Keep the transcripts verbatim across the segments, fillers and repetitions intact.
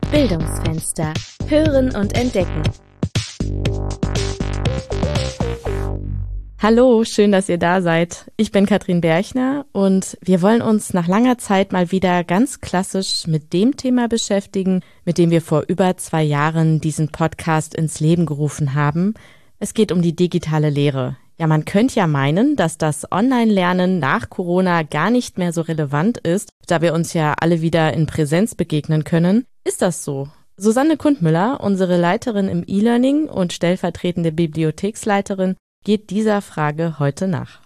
Bildungsfenster. Hören und entdecken. Hallo, schön, dass ihr da seid. Ich bin Katrin Berchner und wir wollen uns nach langer Zeit mal wieder ganz klassisch mit dem Thema beschäftigen, mit dem wir vor über zwei Jahren diesen Podcast ins Leben gerufen haben. Es geht um die digitale Lehre. Ja, man könnte ja meinen, dass das Online-Lernen nach Corona gar nicht mehr so relevant ist, da wir uns ja alle wieder in Präsenz begegnen können. Ist das so? Susanne Kundmüller, unsere Leiterin im E-Learning und stellvertretende Bibliotheksleiterin, geht dieser Frage heute nach.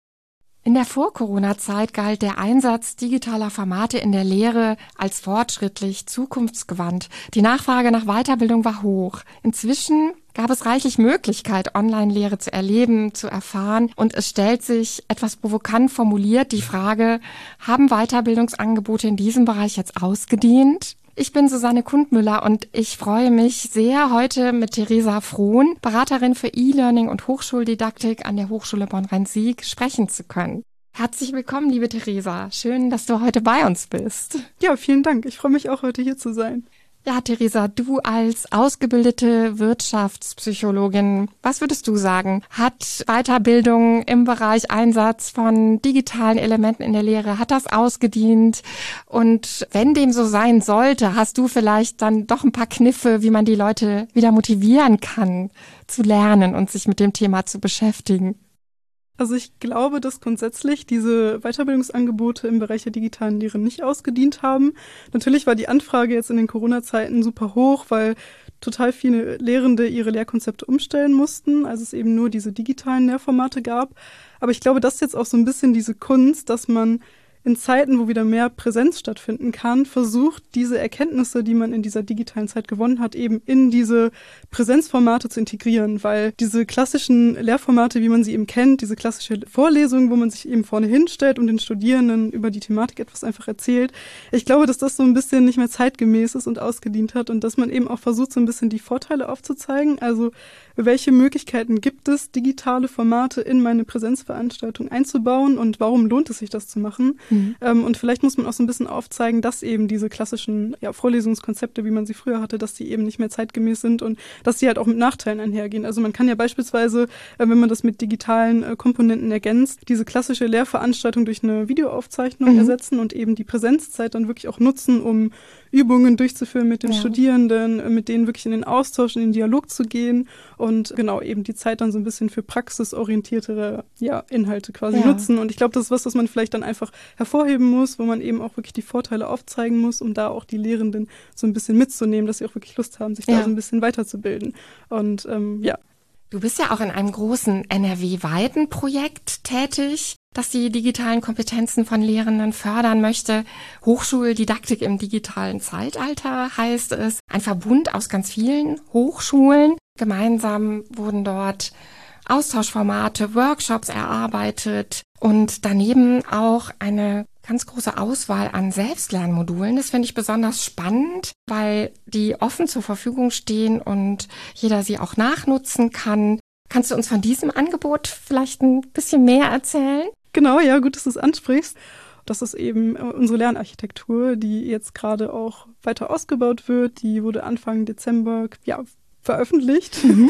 In der Vor-Corona-Zeit galt der Einsatz digitaler Formate in der Lehre als fortschrittlich, zukunftsgewandt. Die Nachfrage nach Weiterbildung war hoch. Inzwischen gab es reichlich Möglichkeit, Online-Lehre zu erleben, zu erfahren. Und es stellt sich etwas provokant formuliert die Frage, haben Weiterbildungsangebote in diesem Bereich jetzt ausgedient? Ich bin Susanne Kundmüller und ich freue mich sehr, heute mit Theresa Frohn, Beraterin für E-Learning und Hochschuldidaktik an der Hochschule Bonn-Rhein-Sieg, sprechen zu können. Herzlich willkommen, liebe Theresa. Schön, dass du heute bei uns bist. Ja, vielen Dank. Ich freue mich auch, heute hier zu sein. Ja, Theresa, du als ausgebildete Wirtschaftspsychologin, was würdest du sagen? Hat Weiterbildung im Bereich Einsatz von digitalen Elementen in der Lehre, hat das ausgedient? Und wenn dem so sein sollte, hast du vielleicht dann doch ein paar Kniffe, wie man die Leute wieder motivieren kann, zu lernen und sich mit dem Thema zu beschäftigen? Also ich glaube, dass grundsätzlich diese Weiterbildungsangebote im Bereich der digitalen Lehre nicht ausgedient haben. Natürlich war die Anfrage jetzt in den Corona-Zeiten super hoch, weil total viele Lehrende ihre Lehrkonzepte umstellen mussten, als es eben nur diese digitalen Lehrformate gab. Aber ich glaube, das ist jetzt auch so ein bisschen diese Kunst, dass man in Zeiten, wo wieder mehr Präsenz stattfinden kann, versucht, diese Erkenntnisse, die man in dieser digitalen Zeit gewonnen hat, eben in diese Präsenzformate zu integrieren, weil diese klassischen Lehrformate, wie man sie eben kennt, diese klassische Vorlesung, wo man sich eben vorne hinstellt und den Studierenden über die Thematik etwas einfach erzählt, ich glaube, dass das so ein bisschen nicht mehr zeitgemäß ist und ausgedient hat und dass man eben auch versucht, so ein bisschen die Vorteile aufzuzeigen, also welche Möglichkeiten gibt es, digitale Formate in meine Präsenzveranstaltung einzubauen und warum lohnt es sich, das zu machen? Mhm. Ähm, und vielleicht muss man auch so ein bisschen aufzeigen, dass eben diese klassischen ja, Vorlesungskonzepte, wie man sie früher hatte, dass die eben nicht mehr zeitgemäß sind und dass sie halt auch mit Nachteilen einhergehen. Also man kann ja beispielsweise, äh, wenn man das mit digitalen äh, Komponenten ergänzt, diese klassische Lehrveranstaltung durch eine Videoaufzeichnung mhm. ersetzen und eben die Präsenzzeit dann wirklich auch nutzen, um Übungen durchzuführen mit den ja. Studierenden, mit denen wirklich in den Austausch, in den Dialog zu gehen und genau eben die Zeit dann so ein bisschen für praxisorientiertere ja, Inhalte quasi ja. nutzen. Und ich glaube, das ist was, was man vielleicht dann einfach hervorheben muss, wo man eben auch wirklich die Vorteile aufzeigen muss, um da auch die Lehrenden so ein bisschen mitzunehmen, dass sie auch wirklich Lust haben, sich ja. da so ein bisschen weiterzubilden. Und ähm, ja. Du bist ja auch in einem großen N R W-weiten Projekt tätig, das die digitalen Kompetenzen von Lehrenden fördern möchte. Hochschuldidaktik im digitalen Zeitalter heißt es. Ein Verbund aus ganz vielen Hochschulen. Gemeinsam wurden dort Austauschformate, Workshops erarbeitet und daneben auch eine ganz große Auswahl an Selbstlernmodulen. Das finde ich besonders spannend, weil die offen zur Verfügung stehen und jeder sie auch nachnutzen kann. Kannst du uns von diesem Angebot vielleicht ein bisschen mehr erzählen? Genau, ja, gut, dass du es ansprichst. Das ist eben unsere Lernarchitektur, die jetzt gerade auch weiter ausgebaut wird. Die wurde Anfang Dezember ja, veröffentlicht. Mhm.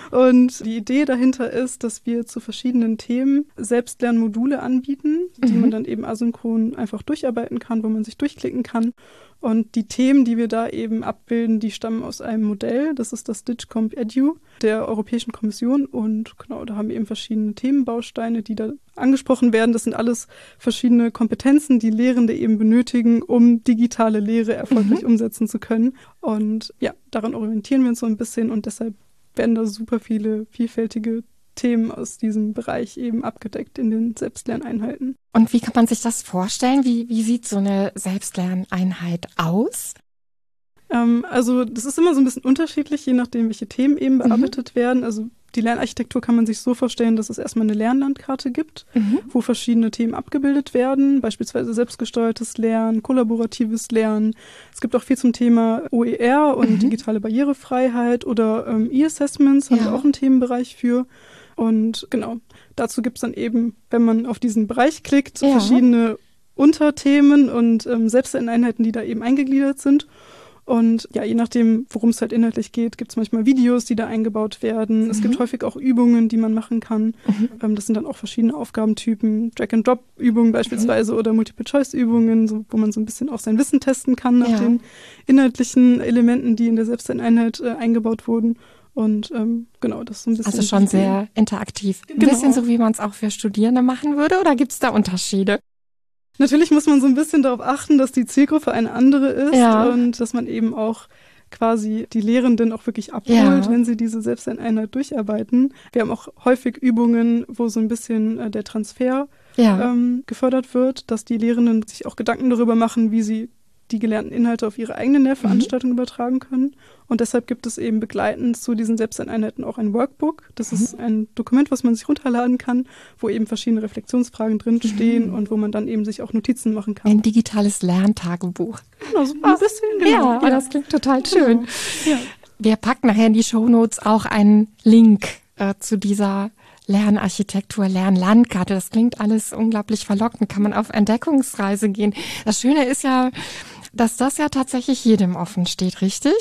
Und die Idee dahinter ist, dass wir zu verschiedenen Themen Selbstlernmodule anbieten, die mhm. man dann eben asynchron einfach durcharbeiten kann, wo man sich durchklicken kann. Und die Themen, die wir da eben abbilden, die stammen aus einem Modell. Das ist das DigComp Edu der Europäischen Kommission. Und genau, da haben wir eben verschiedene Themenbausteine, die da angesprochen werden. Das sind alles verschiedene Kompetenzen, die Lehrende eben benötigen, um digitale Lehre erfolgreich mhm. umsetzen zu können. Und ja, daran orientieren wir uns so ein bisschen. Und deshalb werden da super viele vielfältige Themen aus diesem Bereich eben abgedeckt in den Selbstlerneinheiten. Und wie kann man sich das vorstellen? Wie, wie sieht so eine Selbstlerneinheit aus? Ähm, also das ist immer so ein bisschen unterschiedlich, je nachdem, welche Themen eben bearbeitet mhm. werden. Also die Lernarchitektur kann man sich so vorstellen, dass es erstmal eine Lernlandkarte gibt, mhm. wo verschiedene Themen abgebildet werden, beispielsweise selbstgesteuertes Lernen, kollaboratives Lernen. Es gibt auch viel zum Thema O E R und mhm. digitale Barrierefreiheit oder ähm, E-Assessments, haben wir auch einen Themenbereich für. Und genau, dazu gibt es dann eben, wenn man auf diesen Bereich klickt, ja. verschiedene Unterthemen und ähm, Selbstlerneinheiten, die da eben eingegliedert sind. Und ja, je nachdem, worum es halt inhaltlich geht, gibt es manchmal Videos, die da eingebaut werden. Mhm. Es gibt häufig auch Übungen, die man machen kann. Mhm. Ähm, das sind dann auch verschiedene Aufgabentypen, Drag-and-Drop-Übungen beispielsweise mhm. oder Multiple-Choice-Übungen, so, wo man so ein bisschen auch sein Wissen testen kann nach ja. den inhaltlichen Elementen, die in der Selbstlerneinheit äh, eingebaut wurden. Und ähm, genau, das ist so ein bisschen... Also schon sehr interaktiv. Ein genau. bisschen so, wie man es auch für Studierende machen würde, oder gibt es da Unterschiede? Natürlich muss man so ein bisschen darauf achten, dass die Zielgruppe eine andere ist ja. und dass man eben auch quasi die Lehrenden auch wirklich abholt, ja. wenn sie diese Selbstlerneinheit durcharbeiten. Wir haben auch häufig Übungen, wo so ein bisschen äh, der Transfer ja. ähm, gefördert wird, dass die Lehrenden sich auch Gedanken darüber machen, wie sie die gelernten Inhalte auf ihre eigene Lehrveranstaltung mhm. übertragen können. Und deshalb gibt es eben begleitend zu diesen Selbstlerneinheiten auch ein Workbook. Das mhm. ist ein Dokument, was man sich runterladen kann, wo eben verschiedene Reflexionsfragen drinstehen mhm. und wo man dann eben sich auch Notizen machen kann. Ein digitales Lerntagebuch. Genau, so ein bisschen. Genau. Ja, ja, das klingt total schön. Genau. Ja. Wir packen nachher in die Shownotes auch einen Link äh, zu dieser Lernarchitektur, Lernlandkarte. Das klingt alles unglaublich verlockend. Kann man auf Entdeckungsreise gehen. Das Schöne ist ja, dass das ja tatsächlich jedem offen steht, richtig?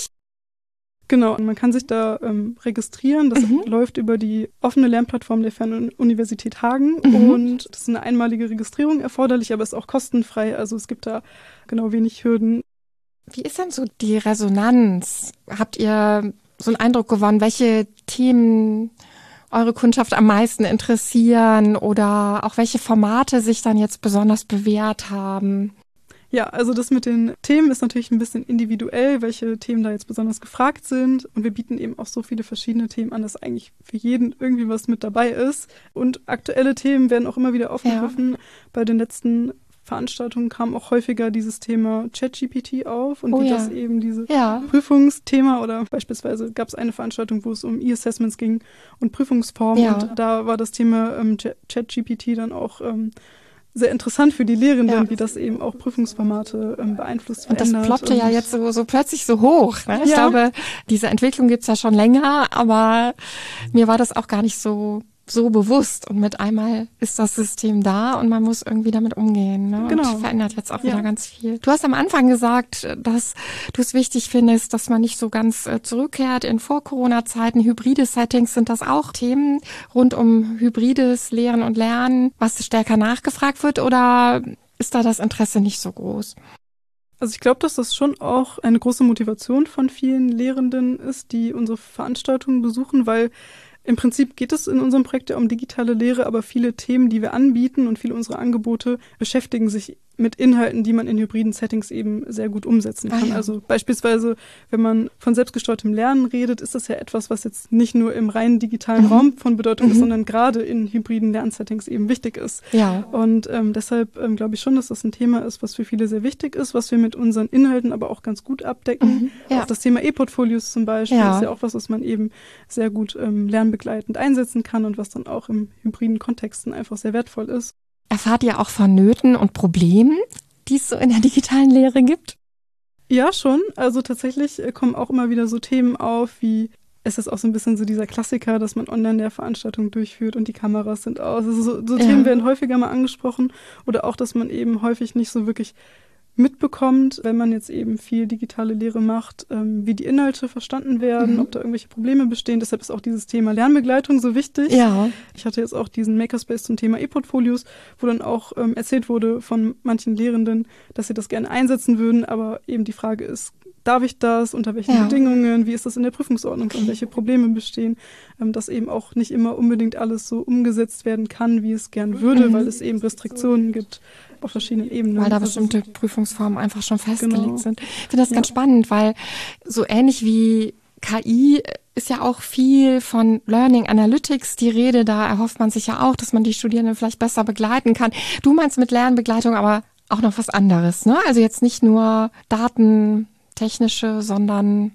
Genau, und man kann sich da ähm, registrieren. Das mhm. läuft über die offene Lernplattform der Fernuniversität Hagen. Mhm. Und das ist eine einmalige Registrierung erforderlich, aber ist auch kostenfrei. Also es gibt da genau wenig Hürden. Wie ist denn so die Resonanz? Habt ihr so einen Eindruck gewonnen, welche Themen eure Kundschaft am meisten interessieren oder auch welche Formate sich dann jetzt besonders bewährt haben? Ja, also das mit den Themen ist natürlich ein bisschen individuell, welche Themen da jetzt besonders gefragt sind. Und wir bieten eben auch so viele verschiedene Themen an, dass eigentlich für jeden irgendwie was mit dabei ist. Und aktuelle Themen werden auch immer wieder aufgegriffen. Ja. Bei den letzten Veranstaltungen kam auch häufiger dieses Thema ChatGPT auf und oh, wie ja. das eben dieses ja. Prüfungsthema oder beispielsweise gab es eine Veranstaltung, wo es um E-Assessments ging und Prüfungsformen ja. und da war das Thema ähm, ChatGPT dann auch ähm, sehr interessant für die Lehrenden, ja. wie das eben auch Prüfungsformate ähm, beeinflusst, verändert. Und das ploppte und ja jetzt so, so plötzlich so hoch. Ne? Ich ja. glaube, diese Entwicklung gibt's ja schon länger, aber mir war das auch gar nicht so so bewusst. Und mit einmal ist das System da und man muss irgendwie damit umgehen. Ne? Genau. Und verändert jetzt auch wieder ja. ganz viel. Du hast am Anfang gesagt, dass du es wichtig findest, dass man nicht so ganz äh, zurückkehrt in Vor-Corona-Zeiten. Hybride Settings, sind das auch Themen rund um hybrides Lehren und Lernen, was stärker nachgefragt wird, oder ist da das Interesse nicht so groß? Also ich glaube, dass das schon auch eine große Motivation von vielen Lehrenden ist, die unsere Veranstaltungen besuchen, weil im Prinzip geht es in unserem Projekt ja um digitale Lehre, aber viele Themen, die wir anbieten und viele unserer Angebote beschäftigen sich mit Inhalten, die man in hybriden Settings eben sehr gut umsetzen kann. Ah, ja. Also beispielsweise, wenn man von selbstgesteuertem Lernen redet, ist das ja etwas, was jetzt nicht nur im rein digitalen mhm. Raum von Bedeutung mhm. ist, sondern gerade in hybriden Lernsettings eben wichtig ist. Ja. Und ähm, deshalb ähm, glaube ich schon, dass das ein Thema ist, was für viele sehr wichtig ist, was wir mit unseren Inhalten aber auch ganz gut abdecken. Mhm. Ja. Auch das Thema E-Portfolios zum Beispiel ja. ist ja auch was, was man eben sehr gut ähm, lernbegleitend einsetzen kann und was dann auch im hybriden Kontexten einfach sehr wertvoll ist. Erfahrt ihr auch von Nöten und Problemen, die es so in der digitalen Lehre gibt? Ja, schon. Also tatsächlich kommen auch immer wieder so Themen auf, wie es ist auch so ein bisschen so dieser Klassiker, dass man online der Veranstaltung durchführt und die Kameras sind aus. Also so, so ja. Themen werden häufiger mal angesprochen oder auch, dass man eben häufig nicht so wirklich mitbekommt, wenn man jetzt eben viel digitale Lehre macht, ähm, wie die Inhalte verstanden werden, mhm. ob da irgendwelche Probleme bestehen. Deshalb ist auch dieses Thema Lernbegleitung so wichtig. Ja. Ich hatte jetzt auch diesen Makerspace zum Thema E-Portfolios, wo dann auch ähm, erzählt wurde von manchen Lehrenden, dass sie das gerne einsetzen würden, aber eben die Frage ist, darf ich das, unter welchen ja. Bedingungen, wie ist das in der Prüfungsordnung okay. und welche Probleme bestehen, ähm, dass eben auch nicht immer unbedingt alles so umgesetzt werden kann, wie es gern würde, mhm. weil es eben Restriktionen gibt auf verschiedenen Ebenen. Weil da bestimmte Prüfungsformen einfach schon festgelegt genau. sind. Ich finde das ja. ganz spannend, weil so ähnlich wie K I ist ja auch viel von Learning Analytics die Rede. Da erhofft man sich ja auch, dass man die Studierenden vielleicht besser begleiten kann. Du meinst mit Lernbegleitung aber auch noch was anderes, ne? Also jetzt nicht nur datentechnische, sondern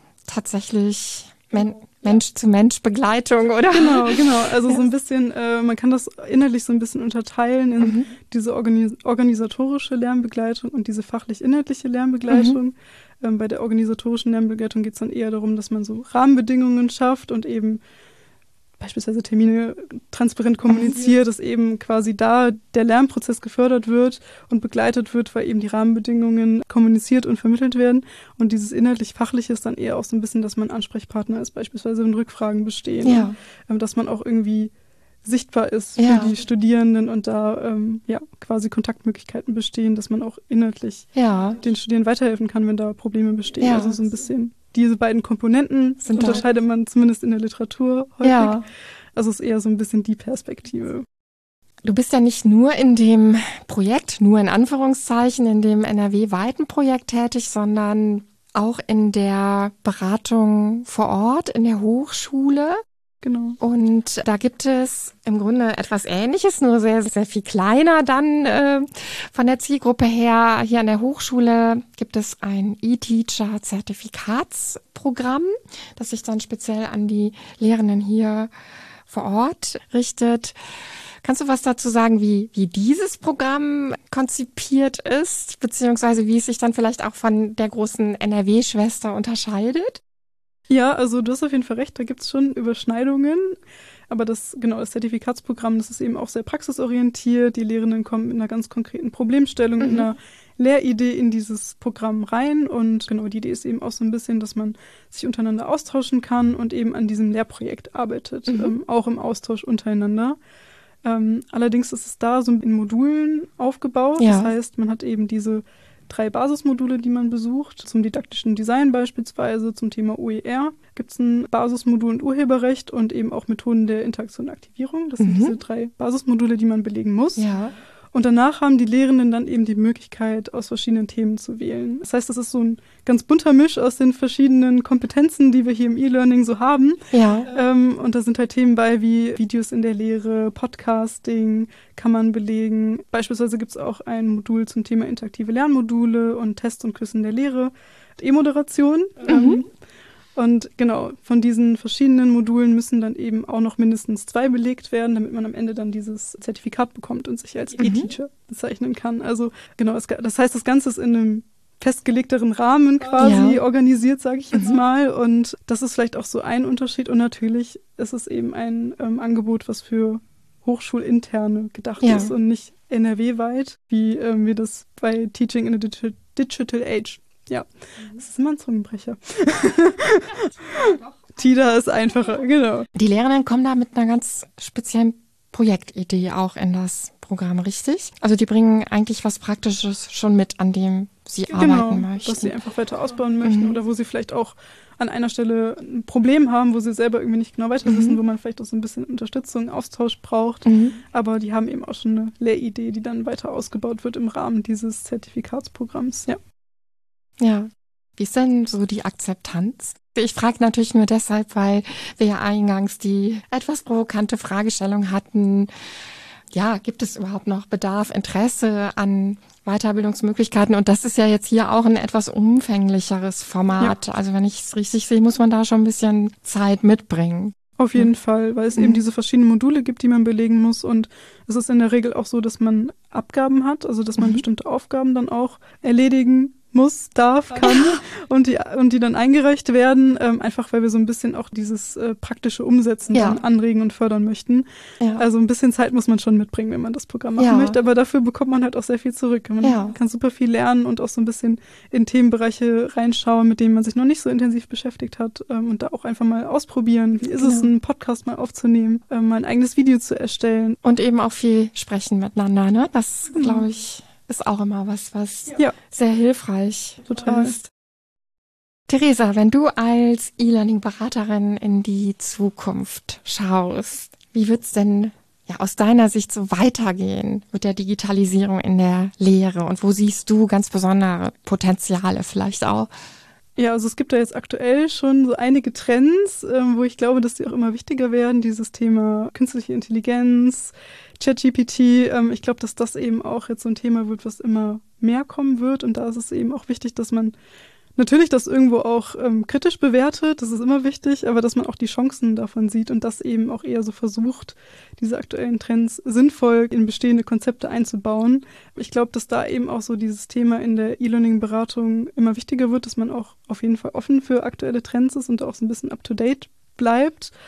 tatsächlich Men- Mensch-zu-Mensch-Begleitung, oder? Genau, genau. Also ja. so ein bisschen, äh, man kann das inhaltlich so ein bisschen unterteilen in mhm. diese organis- organisatorische Lernbegleitung und diese fachlich-inhaltliche Lernbegleitung. Mhm. Ähm, bei der organisatorischen Lernbegleitung geht es dann eher darum, dass man so Rahmenbedingungen schafft und eben beispielsweise Termine transparent kommuniziert, dass eben quasi da der Lernprozess gefördert wird und begleitet wird, weil eben die Rahmenbedingungen kommuniziert und vermittelt werden. Und dieses inhaltlich-fachliche ist dann eher auch so ein bisschen, dass man Ansprechpartner ist, beispielsweise wenn Rückfragen bestehen. Ja. Und, dass man auch irgendwie sichtbar ist Ja. für die Studierenden und da ähm, ja quasi Kontaktmöglichkeiten bestehen, dass man auch inhaltlich Ja. den Studierenden weiterhelfen kann, wenn da Probleme bestehen. Ja. Also so ein bisschen diese beiden Komponenten Sind da- unterscheidet man zumindest in der Literatur häufig. Ja. Also es ist eher so ein bisschen die Perspektive. Du bist ja nicht nur in dem Projekt, nur in Anführungszeichen, in dem N R W-weiten Projekt tätig, sondern auch in der Beratung vor Ort, in der Hochschule. Genau. Und da gibt es im Grunde etwas Ähnliches, nur sehr, sehr viel kleiner dann äh, von der Zielgruppe her. Hier an der Hochschule gibt es ein E-Teacher-Zertifikatsprogramm, das sich dann speziell an die Lehrenden hier vor Ort richtet. Kannst du was dazu sagen, wie, wie dieses Programm konzipiert ist, beziehungsweise wie es sich dann vielleicht auch von der großen N R W-Schwester unterscheidet? Ja, also du hast auf jeden Fall recht, da gibt es schon Überschneidungen. Aber das, genau, das Zertifikatsprogramm, das ist eben auch sehr praxisorientiert. Die Lehrenden kommen mit einer ganz konkreten Problemstellung, Mhm. mit einer Lehridee in dieses Programm rein. Und genau, die Idee ist eben auch so ein bisschen, dass man sich untereinander austauschen kann und eben an diesem Lehrprojekt arbeitet, Mhm. ähm, auch im Austausch untereinander. Ähm, allerdings ist es da so in Modulen aufgebaut. Ja. Das heißt, man hat eben diese drei Basismodule, die man besucht. Zum didaktischen Design beispielsweise, zum Thema O E R gibt es ein Basismodul und Urheberrecht und eben auch Methoden der Interaktion und Aktivierung. Das sind Mhm. diese drei Basismodule, die man belegen muss. Ja. Und danach haben die Lehrenden dann eben die Möglichkeit, aus verschiedenen Themen zu wählen. Das heißt, das ist so ein ganz bunter Misch aus den verschiedenen Kompetenzen, die wir hier im E-Learning so haben. Ja. Ähm, und da sind halt Themen bei wie Videos in der Lehre, Podcasting, kann man belegen. Beispielsweise gibt es auch ein Modul zum Thema interaktive Lernmodule und Tests und Quiz in der Lehre, E-Moderation. Mhm. Ähm, und genau, von diesen verschiedenen Modulen müssen dann eben auch noch mindestens zwei belegt werden, damit man am Ende dann dieses Zertifikat bekommt und sich als Mhm. E-Teacher bezeichnen kann. Also genau, es, das heißt, das Ganze ist in einem festgelegteren Rahmen quasi Ja. organisiert, sage ich jetzt Mhm. mal. Und das ist vielleicht auch so ein Unterschied. Und natürlich ist es eben ein ähm, Angebot, was für Hochschulinterne gedacht Ja. ist und nicht N R W-weit, wie ähm, wir das bei Teaching in a Digital, Digital Age. Ja, das ist immer ein Zungenbrecher. T I D A ist einfacher, genau. Die Lehrenden kommen da mit einer ganz speziellen Projektidee auch in das Programm, richtig? Also die bringen eigentlich was Praktisches schon mit, an dem sie Genau, arbeiten möchten. dass sie einfach weiter ausbauen möchten Mhm. oder wo sie vielleicht auch an einer Stelle ein Problem haben, wo sie selber irgendwie nicht genau weiter wissen, Mhm. wo man vielleicht auch so ein bisschen Unterstützung, Austausch braucht. Mhm. Aber die haben eben auch schon eine Lehridee, die dann weiter ausgebaut wird im Rahmen dieses Zertifikatsprogramms. Ja. Ja. Wie ist denn so die Akzeptanz? Ich frage natürlich nur deshalb, weil wir ja eingangs die etwas provokante Fragestellung hatten. Ja, gibt es überhaupt noch Bedarf, Interesse an Weiterbildungsmöglichkeiten? Und das ist ja jetzt hier auch ein etwas umfänglicheres Format. Also wenn ich es richtig sehe, muss man da schon ein bisschen Zeit mitbringen. Auf jeden Fall, weil es Mhm. eben diese verschiedenen Module gibt, die man belegen muss. Und es ist in der Regel auch so, dass man Abgaben hat, also dass man Mhm. bestimmte Aufgaben dann auch erledigen muss, darf, kann und die und die dann eingereicht werden, ähm, einfach weil wir so ein bisschen auch dieses äh, praktische Umsetzen Ja. dann anregen und fördern möchten. Ja. Also ein bisschen Zeit muss man schon mitbringen, wenn man das Programm machen Ja. möchte, aber dafür bekommt man halt auch sehr viel zurück. Man Ja. kann super viel lernen und auch so ein bisschen in Themenbereiche reinschauen, mit denen man sich noch nicht so intensiv beschäftigt hat, ähm, und da auch einfach mal ausprobieren. Wie ist es, Genau. einen Podcast mal aufzunehmen, ähm, mal ein eigenes Video zu erstellen. Und eben auch viel sprechen miteinander, ne? Das, Genau. glaube ich, ist auch immer was, was Ja. sehr hilfreich Total. ist. Theresa, wenn du als E-Learning-Beraterin in die Zukunft schaust, wie wird's denn ja aus deiner Sicht so weitergehen mit der Digitalisierung in der Lehre? Und wo siehst du ganz besondere Potenziale vielleicht auch? Ja, also es gibt da jetzt aktuell schon so einige Trends, ähm, wo ich glaube, dass die auch immer wichtiger werden. Dieses Thema künstliche Intelligenz, ChatGPT. Ähm, ich glaube, dass das eben auch jetzt so ein Thema wird, was immer mehr kommen wird. Und da ist es eben auch wichtig, dass man natürlich das irgendwo auch ähm, kritisch bewertet. Das ist immer wichtig, aber dass man auch die Chancen davon sieht und das eben auch eher so versucht, diese aktuellen Trends sinnvoll in bestehende Konzepte einzubauen. Ich glaube, dass da eben auch so dieses Thema in der E-Learning-Beratung immer wichtiger wird, dass man auch auf jeden Fall offen für aktuelle Trends ist und auch so ein bisschen up-to-date bleibt.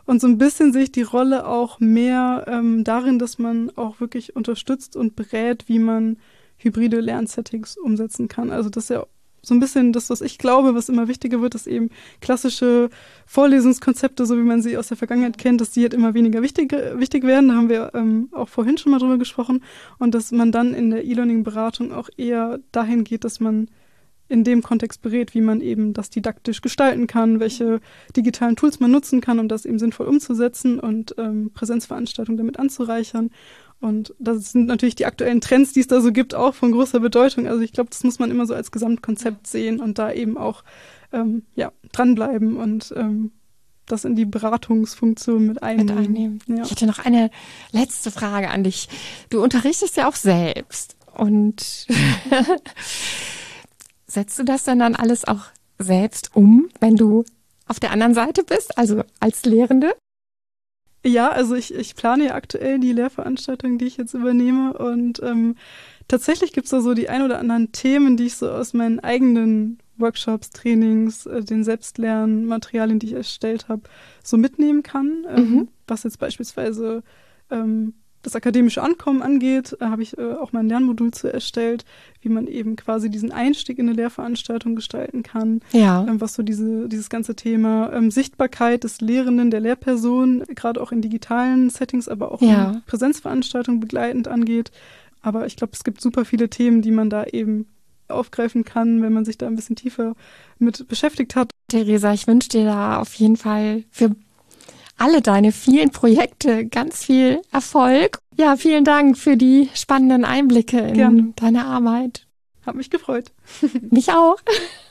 Und so ein bisschen sehe ich die Rolle auch mehr ähm, darin, dass man auch wirklich unterstützt und berät, wie man hybride Lernsettings umsetzen kann. Also das ist ja so ein bisschen das, was ich glaube, was immer wichtiger wird, dass eben klassische Vorlesungskonzepte, so wie man sie aus der Vergangenheit kennt, dass die halt immer weniger wichtig, wichtig werden. Da haben wir ähm, auch vorhin schon mal drüber gesprochen. Und dass man dann in der E-Learning-Beratung auch eher dahin geht, dass man in dem Kontext berät, wie man eben das didaktisch gestalten kann, welche digitalen Tools man nutzen kann, um das eben sinnvoll umzusetzen und ähm, Präsenzveranstaltungen damit anzureichern. Und das sind natürlich die aktuellen Trends, die es da so gibt, auch von großer Bedeutung. Also ich glaube, das muss man immer so als Gesamtkonzept sehen und da eben auch ähm, ja, dranbleiben und ähm, das in die Beratungsfunktion mit einnehmen. Mit einnehmen. Ja. Ich hätte noch eine letzte Frage an dich. Du unterrichtest ja auch selbst und setzt du das denn dann alles auch selbst um, wenn du auf der anderen Seite bist, also als Lehrende? Ja, also ich, ich plane ja aktuell die Lehrveranstaltung, die ich jetzt übernehme und ähm, tatsächlich gibt's da so die ein oder anderen Themen, die ich so aus meinen eigenen Workshops, Trainings, äh, den Selbstlernmaterialien, die ich erstellt habe, so mitnehmen kann. Ähm, Mhm. Was jetzt beispielsweise ähm, das akademische Ankommen angeht, äh, habe ich äh, auch mal ein Lernmodul zu erstellt, wie man eben quasi diesen Einstieg in eine Lehrveranstaltung gestalten kann. Ja. Ähm, was so diese, dieses ganze Thema ähm, Sichtbarkeit des Lehrenden, der Lehrperson, gerade auch in digitalen Settings, aber auch Ja. in Präsenzveranstaltungen begleitend angeht. Aber ich glaube, es gibt super viele Themen, die man da eben aufgreifen kann, wenn man sich da ein bisschen tiefer mit beschäftigt hat. Theresa, ich wünsche dir da auf jeden Fall für alle deine vielen Projekte ganz viel Erfolg. Ja, vielen Dank für die spannenden Einblicke in Gerne. deine Arbeit. Hat mich gefreut. Mich auch.